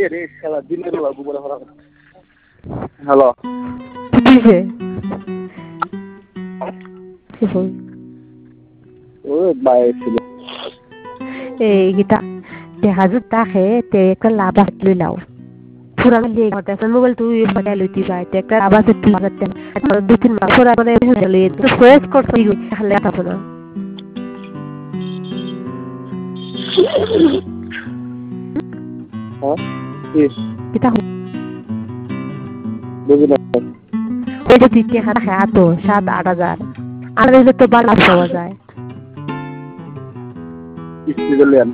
রে শালা দিনের বেলা ঘুমরে হরা হ্যালো কিছে কি হল ও বাইরে ছিল এই গিতা তে হাজুর তাকে তে একটা লাভ লই লাও পুরা লিয়ে গতে মোবাইল তুই পাটা লইতি পাই তে একটা আবার তুই মারতে আর দুই তিন মাস পুরা মানে লই তো ফেস করছি খালে কথা না হ্যাঁ কিতা বুঝলি ওই যে তুই টাকা খায় তো 7-8 হাজার আর এই তো বালা পাওয়া যায় স্পিডে